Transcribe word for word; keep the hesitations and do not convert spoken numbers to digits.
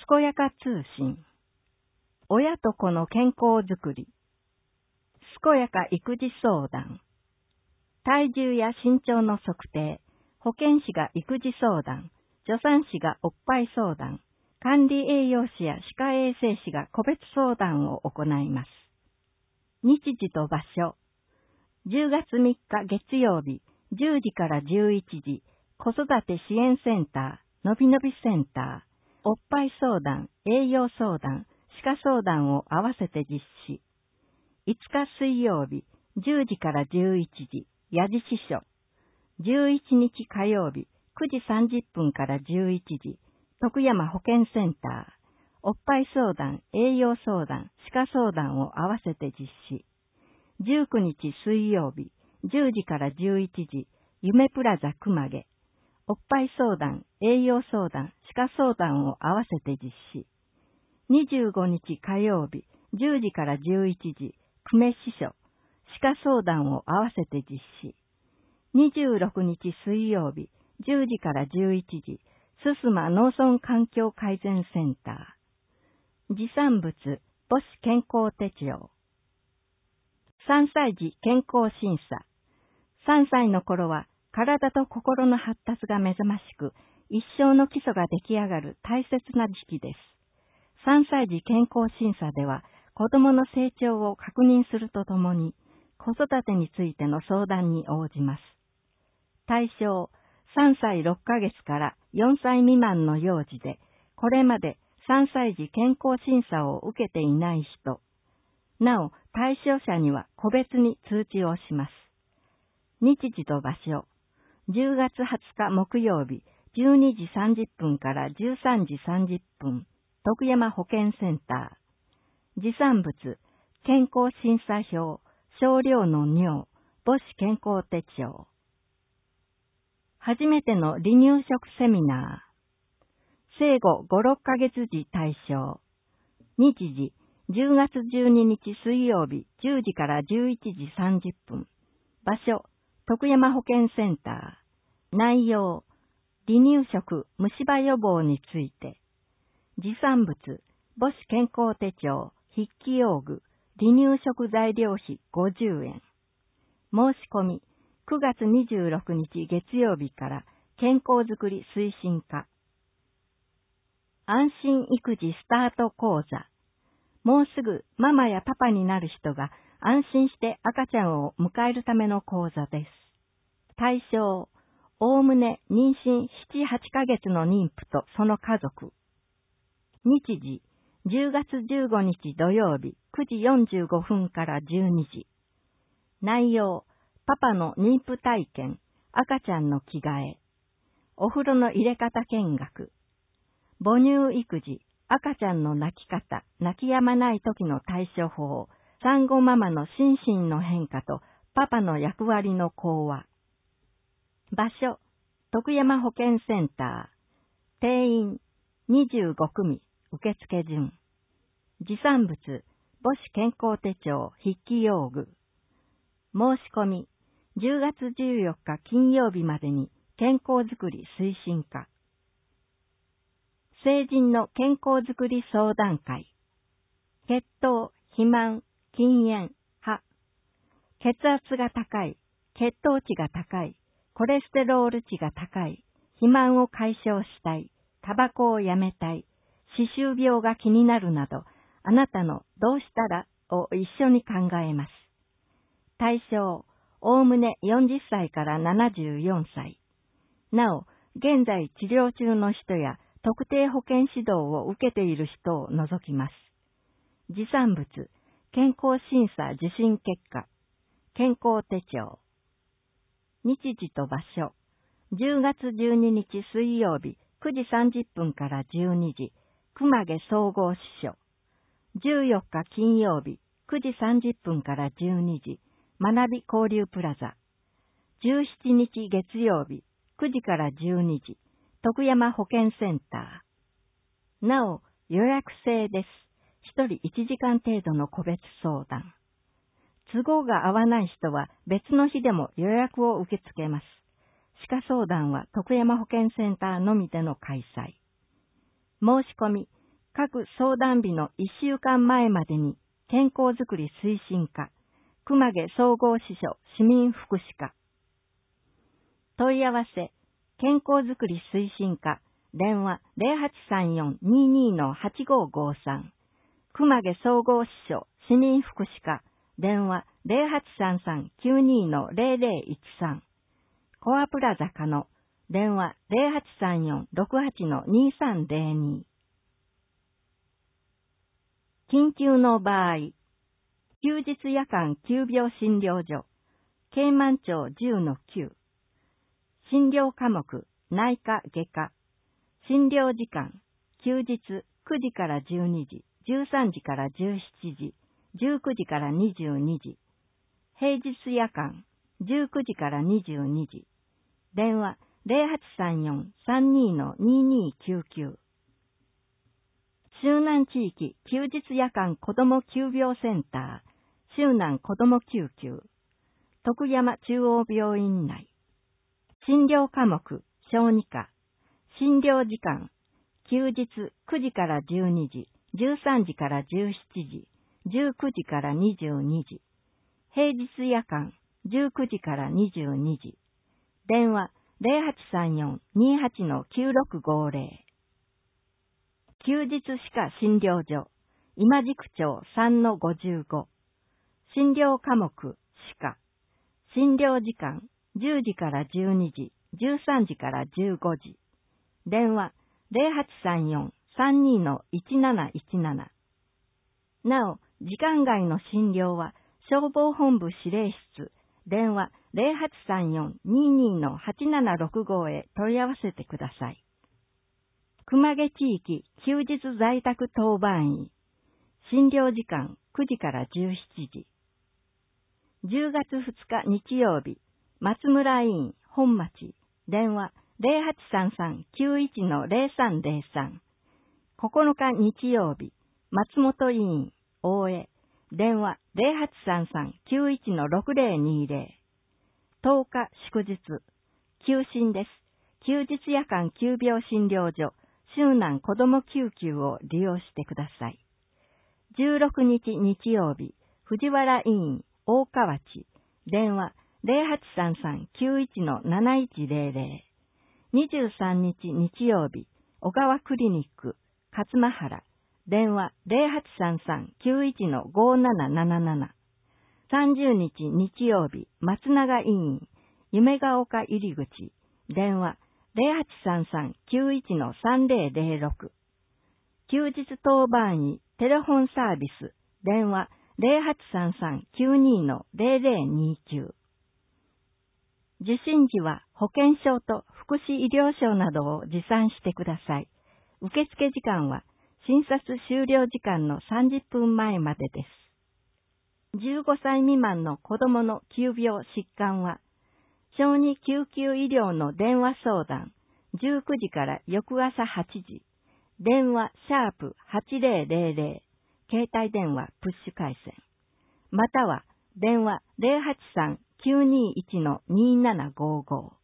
こやか通信。親と子の健康づくり。健やか育児相談。体重や身長の測定。保健師が育児相談。助産師がおっぱい相談。管理栄養士や歯科衛生士が個別相談を行います。日時と場所。じゅうがつみっか月曜日、じゅうじからじゅういちじ、子育て支援センター、のびのびセンター、おっぱい相談、栄養相談、歯科相談を合わせて実施。いつか水曜日、じゅうじからじゅういちじ、矢地支所。じゅういちにち火曜日、くじさんじゅっぷんからじゅういちじ、徳山保健センター、おっぱい相談、栄養相談、歯科相談を合わせて実施。じゅうくにち水曜日、じゅうじからじゅういちじ、夢プラザ熊毛、おっぱい相談、栄養相談、歯科相談を合わせて実施。にじゅうごにち火曜日、じゅうじからじゅういちじ、久米支所、歯科相談を合わせて実施。にじゅうろくにち水曜日、じゅうじからじゅういちじ、すすま農村環境改善センター。持産物、母子健康手帳。さんさい児健康審査。さんさいの頃は体と心の発達が目覚ましく、一生の基礎が出来上がる大切な時期です。さんさい児健康審査では、子供の成長を確認するとともに、子育てについての相談に応じます。対象、さんさいろっかげつからよんさい未満の幼児で、これまでさんさい児健康審査を受けていない人。なお、対象者には個別に通知をします。日時と場所。じゅうがつはつか木曜日、じゅうにじさんじゅっぷんからじゅうさんじさんじゅっぷん、徳山保健センター。持産物、健康審査票、少量の尿、母子健康手帳。初めての離乳食セミナー。生後ご、ろっかげつ児対象。日時、じゅうがつじゅうににち水曜日、じゅうじからじゅういちじさんじゅっぷん。場所、徳山保健センター。内容、離乳食、虫歯予防について。持産物、母子健康手帳、筆記用具、離乳食材料費ごじゅうえん。申し込み、くがつにじゅうろくにち月曜日から健康づくり推進課。安心育児スタート講座。もうすぐママやパパになる人が安心して赤ちゃんを迎えるための講座です。対象、おおむね妊娠なな、はちかげつの妊婦とその家族。日時、じゅうがつじゅうごにち土曜日くじよんじゅうごふんからじゅうにじ。内容、パパの妊婦体験、赤ちゃんの着替え、お風呂の入れ方見学、母乳育児、赤ちゃんの泣き方、泣き止まない時の対処法、産後ママの心身の変化とパパの役割の講話。場所、徳山保健センター。定員、にじゅうごくみ、受付順。持産物、母子健康手帳、筆記用具。申し込み、じゅうがつじゅうよっか金曜日までに健康づくり推進課。成人の健康づくり相談会。血糖、肥満、禁煙、歯。血圧が高い、血糖値が高い、コレステロール値が高い、肥満を解消したい、タバコをやめたい、歯周病が気になるなど、あなたのどうしたらを一緒に考えます。対象、おおむねよんじゅっさいからななじゅうよんさい。なお、現在治療中の人や特定保健指導を受けている人を除きます。持産物、健康審査受診結果、健康手帳。日時と場所、じゅうがつじゅうににち水曜日くじさんじゅっぷんからじゅうにじ、熊毛総合支所。じゅうよっか金曜日くじさんじゅっぷんからじゅうにじ、学び交流プラザ。じゅうしちにち月曜日くじからじゅうにじ、徳山保健センター。なお、予約制です。ひとりいちじかん程度の個別相談。都合が合わない人は別の日でも予約を受け付けます。歯科相談は徳山保健センターのみでの開催。申し込み、 各相談日のいっしゅうかんまえまでに健康づくり推進課、熊毛総合支所市民福祉課。問い合わせ、健康づくり推進課、電話 ゼロはちさんよん にーにー はちごごさん、熊毛総合支所市民福祉課、電話 ゼロはちさんさん きゅうにー ゼロゼロいちさん、コアプラザ可能、電話 ゼロはちさんよん ろくはち にーさんゼロに。緊急の場合、休日夜間急病診療所、慶満町 じゅうのきゅう、診療科目、内科外科、診療時間、休日くじからじゅうにじ、じゅうさんじからじゅうしちじ、じゅうくじからにじゅうにじ、平日夜間、じゅうくじからにじゅうにじ、電話 ゼロはちさんよん さんにー にーにーきゅうきゅう。周南地域休日夜間子ども急病センター、周南子ども救急、徳山中央病院内。診療科目、小児科。診療時間、休日くじからじゅうにじ、じゅうさんじからじゅうしちじ、じゅうくじからにじゅうにじ。平日夜間、じゅうくじからにじゅうにじ。電話ゼロはちさんよん にーはち きゅうろくごゼロ。休日歯科診療所、今宿町 さんのごじゅうご。診療科目、歯科。診療時間、じゅうじからじゅうにじ、じゅうさんじからじゅうごじ。電話ゼロはちさんよん さんにー いちなないちなな。なお、時間外の診療は消防本部指令室、電話ゼロはちさんよん にーにー はちななろくごへ問い合わせてください。熊毛地域休日在宅当番医。診療時間くじからじゅうしちじ。じゅうがつふつか日曜日、松村医院本町、電話ゼロはちさんさん きゅういちのゼロさんゼロさん。ここのか日曜日、松本医院大江、電話ゼロはちさんさん きゅういちのろくゼロにゼロ。とおか祝日、休診です。休日夜間急病診療所、周南子ども救急を利用してください。じゅうろくにち日曜日、藤原医院大河内、電話ゼロはちさんさん きゅういちのなないちゼロゼロ。にじゅうさんにち日曜日、小川クリニック勝間原、電話ゼロはちさんさん きゅういちのごなななななな。さんじゅうにち日曜日、松永医院夢ヶ丘入り口、電話ゼロはちさんさん きゅういちのさんゼロゼロろく。休日当番医テレフォンサービス、電話ゼロはちさんさん きゅうにー のゼロゼロにきゅう。受診時は保険証と福祉医療証などを持参してください。受付時間は診察終了時間のさんじゅっぷんまえまでです。じゅうごさい未満の子どもの急病疾患は、小児救急医療の電話相談、じゅうくじから翌朝はちじ、電話シャープはちゼロゼロゼロ、携帯電話プッシュ回線、または電話ゼロはちさん きゅうにーいちのにーななごーごー。